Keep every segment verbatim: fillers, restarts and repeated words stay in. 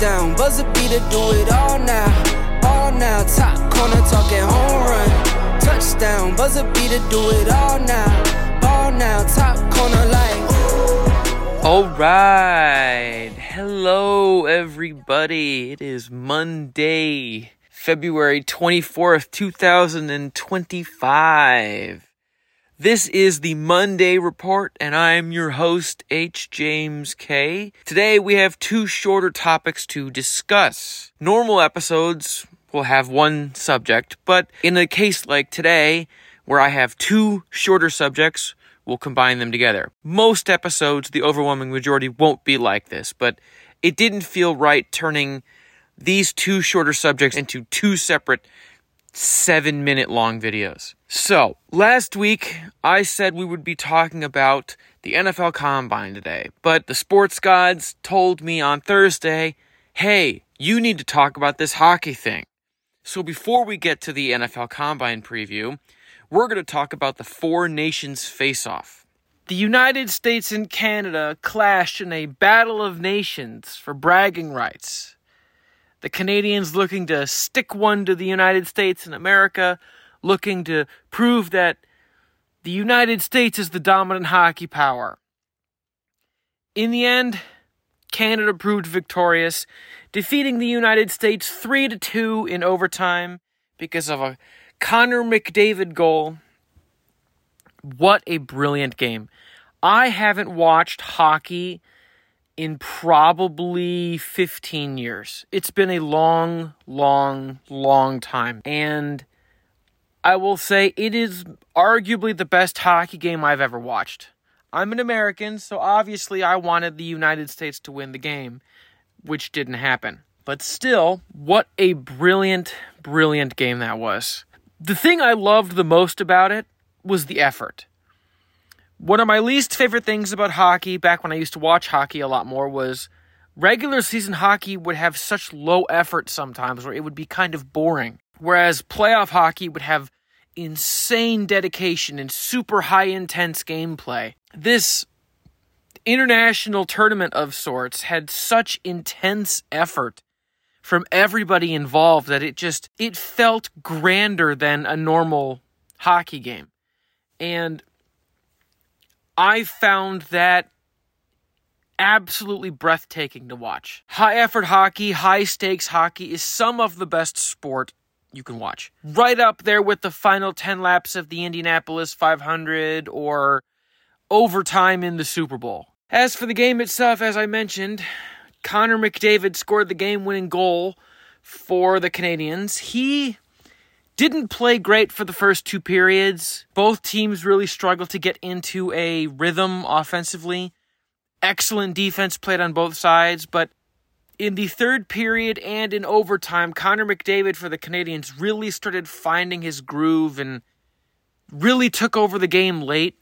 Touchdown, buzzer beater, do it all now. All now, top corner talking home run. Touchdown, buzzer beater, do it all now. All now, top corner like ooh. All right. Hello, everybody. It is Monday, February twenty-fourth, twenty twenty-five. This is the Monday Report, and I'm your host, H. James K. Today, we have two shorter topics to discuss. Normal episodes will have one subject, but in a case like today, where I have two shorter subjects, we'll combine them together. Most episodes, the overwhelming majority, won't be like this, but it didn't feel right turning these two shorter subjects into two separate seven-minute long videos. So, last week, I said we would be talking about the N F L Combine today, but the sports gods told me on Thursday, hey, you need to talk about this hockey thing. So before we get to the N F L Combine preview, we're going to talk about the Four Nations face-off. The United States and Canada clashed in a battle of nations for bragging rights. The Canadians looking to stick one to the United States and America, looking to prove that the United States is the dominant hockey power. In the end, Canada proved victorious, defeating the United States three to two in overtime because of a Connor McDavid goal. What a brilliant game. I haven't watched hockey in probably fifteen years. It's been a long, long, long time. And I will say it is arguably the best hockey game I've ever watched. I'm an American, so obviously I wanted the United States to win the game, which didn't happen. But still, what a brilliant, brilliant game that was. The thing I loved the most about it was the effort. One of my least favorite things about hockey, back when I used to watch hockey a lot more, was regular season hockey would have such low effort sometimes where it would be kind of boring. Whereas playoff hockey would have insane dedication and super high intense gameplay. This international tournament of sorts had such intense effort from everybody involved that it just, it felt grander than a normal hockey game. And I found that absolutely breathtaking to watch. High effort hockey, high stakes hockey is some of the best sport you can watch. Right up there with the final ten laps of the Indianapolis five hundred or overtime in the Super Bowl. As for the game itself, as I mentioned, Connor McDavid scored the game-winning goal for the Canadians. He didn't play great for the first two periods. Both teams really struggled to get into a rhythm offensively. Excellent defense played on both sides, but in the third period and in overtime, Connor McDavid for the Canadians really started finding his groove and really took over the game late,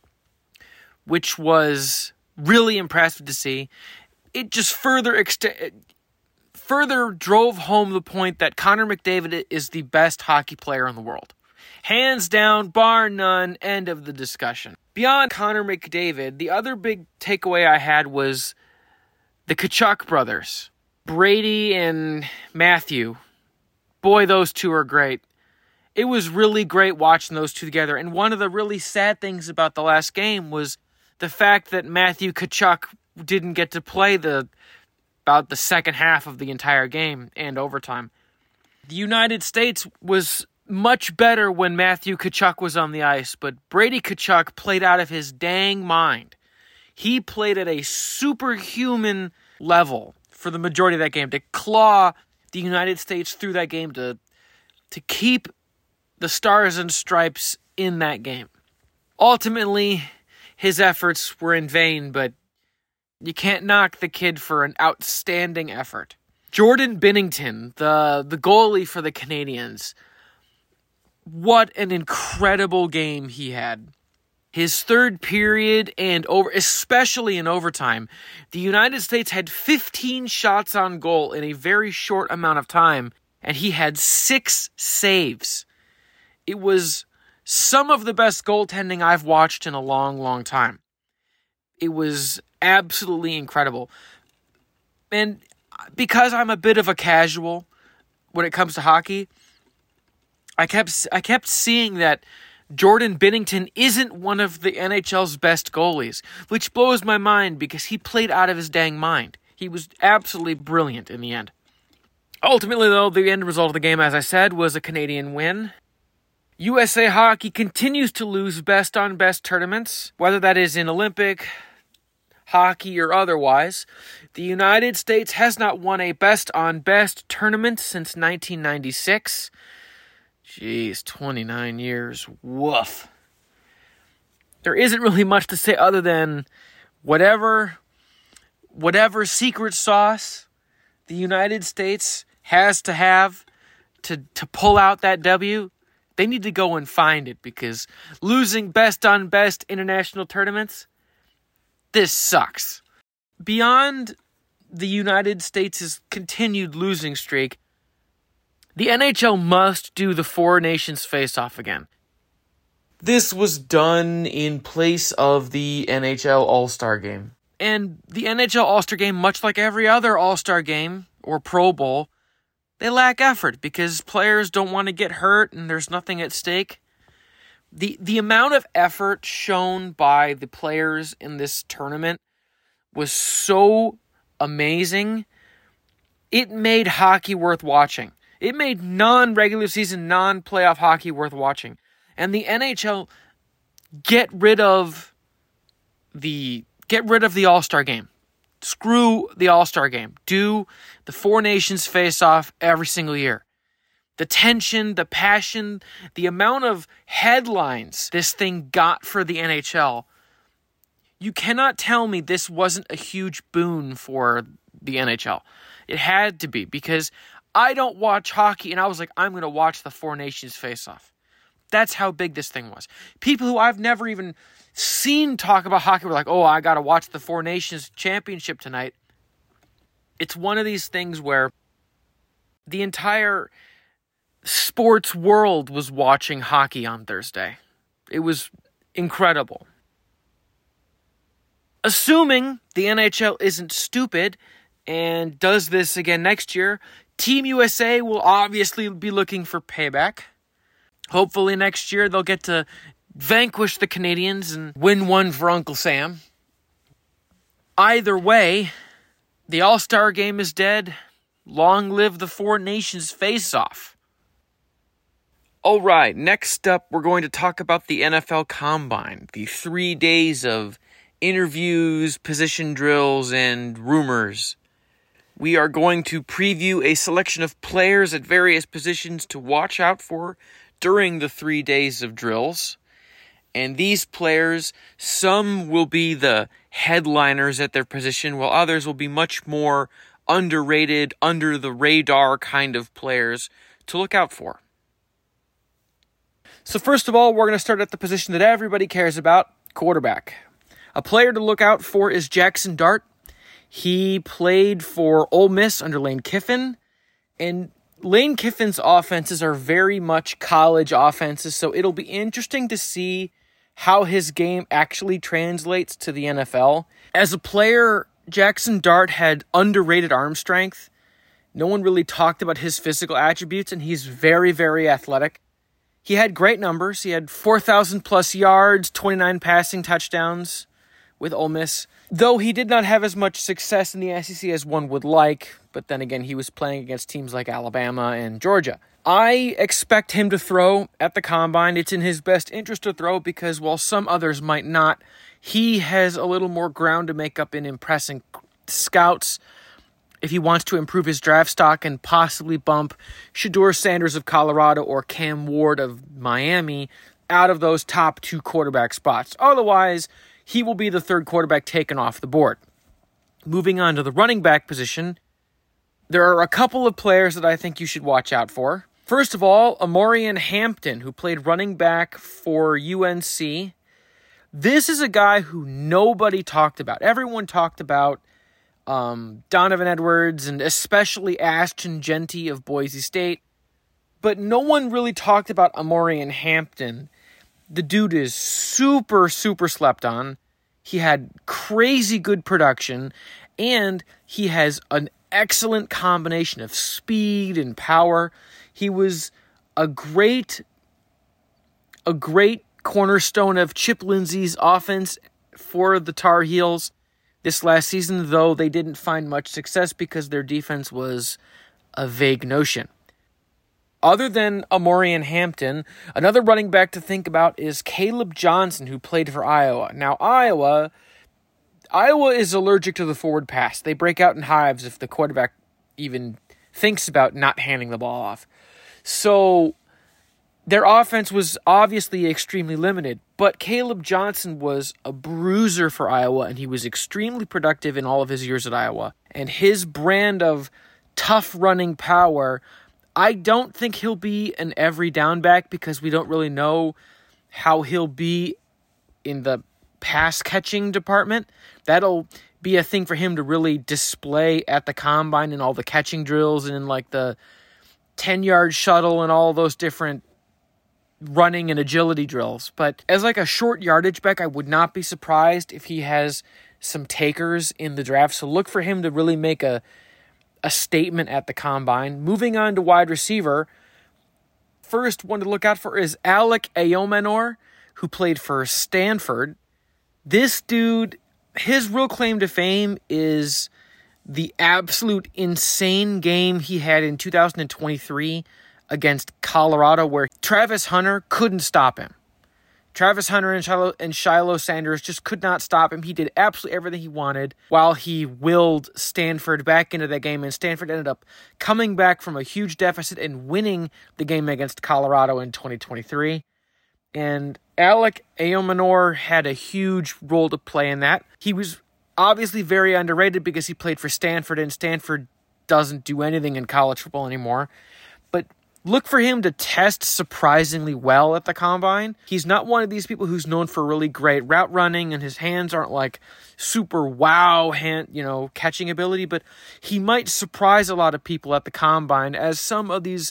which was really impressive to see. It just further extended... further drove home the point that Connor McDavid is the best hockey player in the world. Hands down, bar none, end of the discussion. Beyond Connor McDavid, the other big takeaway I had was the Tkachuk brothers. Brady and Matthew. Boy, those two are great. It was really great watching those two together, and one of the really sad things about the last game was the fact that Matthew Tkachuk didn't get to play the about the second half of the entire game and overtime. The United States was much better when Matthew Tkachuk was on the ice, but Brady Tkachuk played out of his dang mind. He played at a superhuman level for the majority of that game to claw the United States through that game, to to keep the Stars and Stripes in that game. Ultimately, his efforts were in vain, but you can't knock the kid for an outstanding effort. Jordan Binnington, the, the goalie for the Canadians, what an incredible game he had. His third period and over, especially in overtime, the United States had fifteen shots on goal in a very short amount of time, and he had six saves. It was some of the best goaltending I've watched in a long, long time. It was absolutely incredible. And because I'm a bit of a casual when it comes to hockey, I kept I kept seeing that Jordan Binnington isn't one of the N H L's best goalies, which blows my mind because he played out of his dang mind. He was absolutely brilliant in the end. Ultimately, though, the end result of the game, as I said, was a Canadian win. U S A Hockey continues to lose best-on-best tournaments, whether that is in Olympic, hockey, or otherwise. The United States has not won a best-on-best tournament since nineteen ninety-six. Jeez, twenty-nine years. Woof. There isn't really much to say other than whatever, whatever secret sauce the United States has to have to, to pull out that W, they need to go and find it, because losing best-on-best international tournaments, this sucks. Beyond the United States' continued losing streak, the N H L must do the Four Nations face-off again. This was done in place of the N H L All-Star Game. And the N H L All-Star Game, much like every other All-Star Game or Pro Bowl, they lack effort because players don't want to get hurt and there's nothing at stake. The the amount of effort shown by the players in this tournament was so amazing. It made hockey worth watching. It made non-regular season, non-playoff hockey worth watching. And the N H L get rid of the get rid of the All-Star Game. Screw the All-Star Game. Do the Four Nations face-off every single year. The tension, the passion, the amount of headlines this thing got for the N H L. You cannot tell me this wasn't a huge boon for the N H L. It had to be, because I don't watch hockey, and I was like, I'm going to watch the Four Nations face-off. That's how big this thing was. People who I've never even seen talk about hockey were like, oh, I got to watch the Four Nations Championship tonight. It's one of these things where the entire sports world was watching hockey on Thursday. It was incredible. Assuming the N H L isn't stupid and does this again next year, Team U S A will obviously be looking for payback. Hopefully next year they'll get to vanquish the Canadians and win one for Uncle Sam. Either way, the All-Star Game is dead. Long live the Four Nations face-off. All right, next up we're going to talk about the N F L Combine. The three days of interviews, position drills, and rumors. We are going to preview a selection of players at various positions to watch out for during the three days of drills. And these players, some will be the headliners at their position, while others will be much more underrated, under-the-radar kind of players to look out for. So first of all, we're going to start at the position that everybody cares about, quarterback. A player to look out for is Jackson Dart. He played for Ole Miss under Lane Kiffin, and Lane Kiffin's offenses are very much college offenses, so it'll be interesting to see how his game actually translates to the N F L. As a player, Jackson Dart had underrated arm strength. No one really talked about his physical attributes, and he's very, very athletic. He had great numbers. He had four thousand plus yards, twenty-nine passing touchdowns with Ole Miss. Though he did not have as much success in the S E C as one would like, but then again, he was playing against teams like Alabama and Georgia. I expect him to throw at the Combine. It's in his best interest to throw because while some others might not, he has a little more ground to make up in impressing scouts if he wants to improve his draft stock and possibly bump Shedeur Sanders of Colorado or Cam Ward of Miami out of those top two quarterback spots. Otherwise, he will be the third quarterback taken off the board. Moving on to the running back position, there are a couple of players that I think you should watch out for. First of all, Omarion Hampton, who played running back for U N C. This is a guy who nobody talked about. Everyone talked about um, Donovan Edwards and especially Ashton Jeanty of Boise State. But no one really talked about Omarion Hampton. The dude is super, super slept on. He had crazy good production. And he has an excellent combination of speed and power. He was a great, a great cornerstone of Chip Lindsey's offense for the Tar Heels this last season, though they didn't find much success because their defense was a vague notion. Other than Amorian Hampton, another running back to think about is Caleb Johnson, who played for Iowa. Now, Iowa, Iowa is allergic to the forward pass. They break out in hives if the quarterback even thinks about not handing the ball off. So their offense was obviously extremely limited, but Caleb Johnson was a bruiser for Iowa, and he was extremely productive in all of his years at Iowa. And his brand of tough running power, I don't think he'll be an every down back because we don't really know how he'll be in the pass catching department. That'll be a thing for him to really display at the combine and all the catching drills and in like the ten-yard shuttle and all those different running and agility drills. But as like a short yardage back, I would not be surprised if he has some takers in the draft. So look for him to really make a a statement at the combine. Moving on to wide receiver, first one to look out for is Alec Ayomanor, who played for Stanford. This dude, his real claim to fame is the absolute insane game he had in two thousand twenty-three against Colorado, where Travis Hunter couldn't stop him. Travis Hunter and Shiloh, and Shiloh Sanders just could not stop him. He did absolutely everything he wanted while he willed Stanford back into that game, and Stanford ended up coming back from a huge deficit and winning the game against Colorado in twenty twenty-three. And Alec Ayomanor had a huge role to play in that. He was obviously very underrated because he played for Stanford, and Stanford doesn't do anything in college football anymore. But look for him to test surprisingly well at the combine. He's not one of these people who's known for really great route running, and his hands aren't like super wow hand, you know, catching ability, but he might surprise a lot of people at the combine, as some of these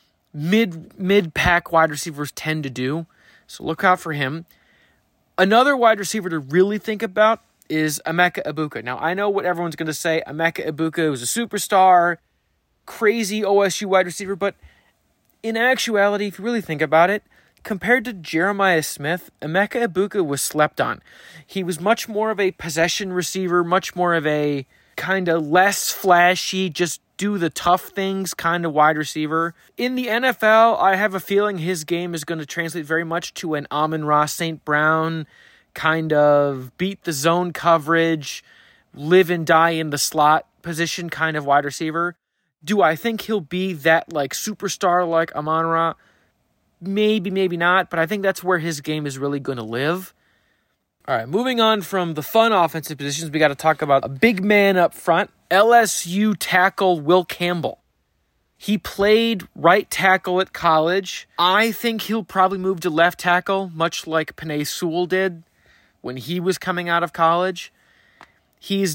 mid mid pack wide receivers tend to do. So look out for him. Another wide receiver to really think about is Emeka Egbuka. Now, I know what everyone's going to say. Emeka Egbuka was a superstar, crazy O S U wide receiver, but in actuality, if you really think about it, compared to Jeremiah Smith, Emeka Egbuka was slept on. He was much more of a possession receiver, much more of a kind of less flashy, just do the tough things kind of wide receiver. In the N F L, I have a feeling his game is going to translate very much to an Amon-Ra Saint Brown kind of beat the zone coverage, live and die in the slot position kind of wide receiver. Do I think he'll be that like superstar like Amon-Ra? Maybe, maybe not, but I think that's where his game is really going to live. All right, moving on from the fun offensive positions, we got to talk about a big man up front, L S U tackle Will Campbell. He played right tackle at college. I think he'll probably move to left tackle, much like Penei Sewell did when he was coming out of college. He's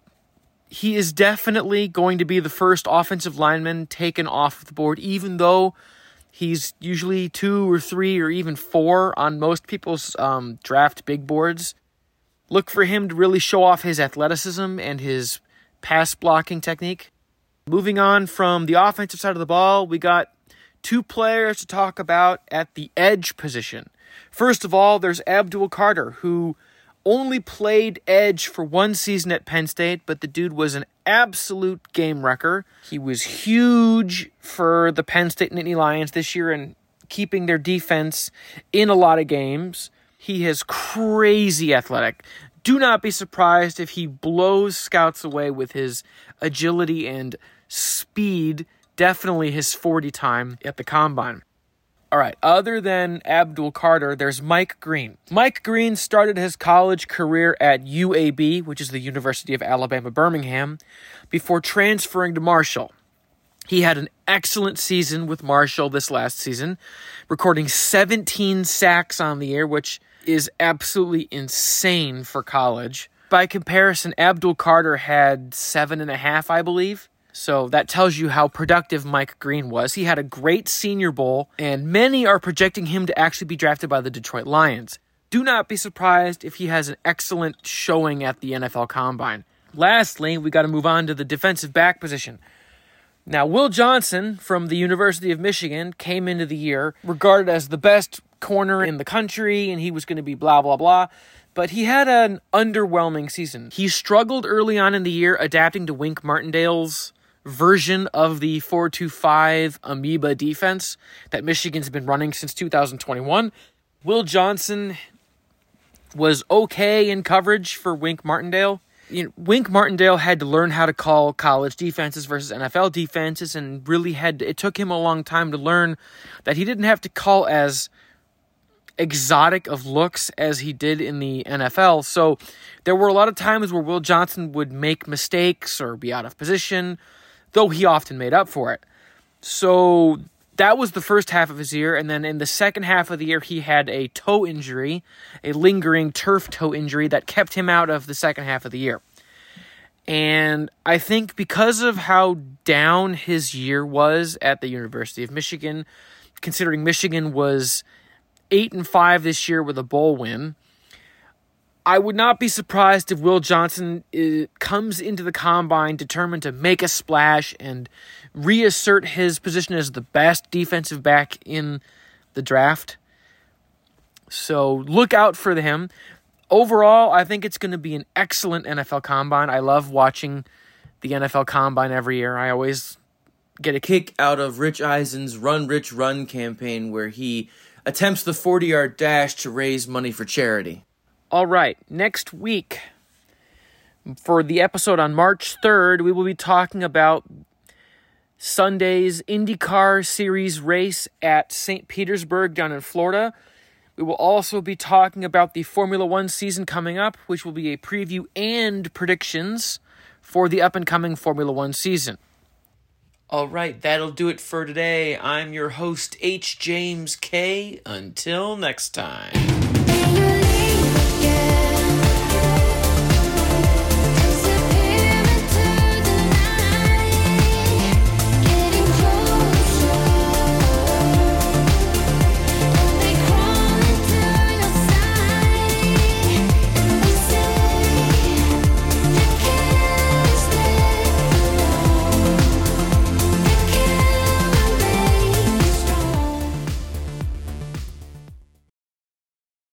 He is definitely going to be the first offensive lineman taken off the board, even though he's usually two or three or even four on most people's um, draft big boards. Look for him to really show off his athleticism and his pass blocking technique. Moving on from the offensive side of the ball, we got two players to talk about at the edge position. First of all, there's Abdul Carter, who only played edge for one season at Penn State, but the dude was an absolute game wrecker. He was huge for the Penn State Nittany Lions this year and keeping their defense in a lot of games. He is crazy athletic. Do not be surprised if he blows scouts away with his agility and speed, definitely his forty time at the combine. All right, other than Abdul Carter, there's Mike Green. Mike Green started his college career at U A B, which is the University of Alabama, Birmingham, before transferring to Marshall. He had an excellent season with Marshall this last season, recording seventeen sacks on the year, which is absolutely insane for college. By comparison, Abdul Carter had seven and a half, I believe. So that tells you how productive Mike Green was. He had a great Senior Bowl, and many are projecting him to actually be drafted by the Detroit Lions. Do not be surprised if he has an excellent showing at the N F L Combine. Lastly, we got to move on to the defensive back position. Now, Will Johnson from the University of Michigan came into the year regarded as the best corner in the country, and he was going to be blah, blah, blah. But he had an underwhelming season. He struggled early on in the year adapting to Wink Martindale's version of the four two five amoeba defense that Michigan's been running since two thousand twenty-one. Will Johnson was okay in coverage for Wink Martindale. You know, Wink Martindale had to learn how to call college defenses versus N F L defenses, and really had to, it took him a long time to learn that he didn't have to call as exotic of looks as he did in the N F L. So there were a lot of times where Will Johnson would make mistakes or be out of position, though he often made up for it. So that was the first half of his year, and then in the second half of the year, he had a toe injury, a lingering turf toe injury that kept him out of the second half of the year. And I think because of how down his year was at the University of Michigan, considering Michigan was eight and five this year with a bowl win, I would not be surprised if Will Johnson uh, comes into the combine determined to make a splash and reassert his position as the best defensive back in the draft. So look out for him. Overall, I think it's going to be an excellent N F L combine. I love watching the N F L combine every year. I always get a kick out of Rich Eisen's Run Rich Run campaign, where he attempts the forty-yard dash to raise money for charity. All right, next week, for the episode on March third, we will be talking about Sunday's IndyCar Series race at Saint Petersburg down in Florida. We will also be talking about the Formula One season coming up, which will be a preview and predictions for the up-and-coming Formula One season. All right, that'll do it for today. I'm your host, H. James K. Until next time.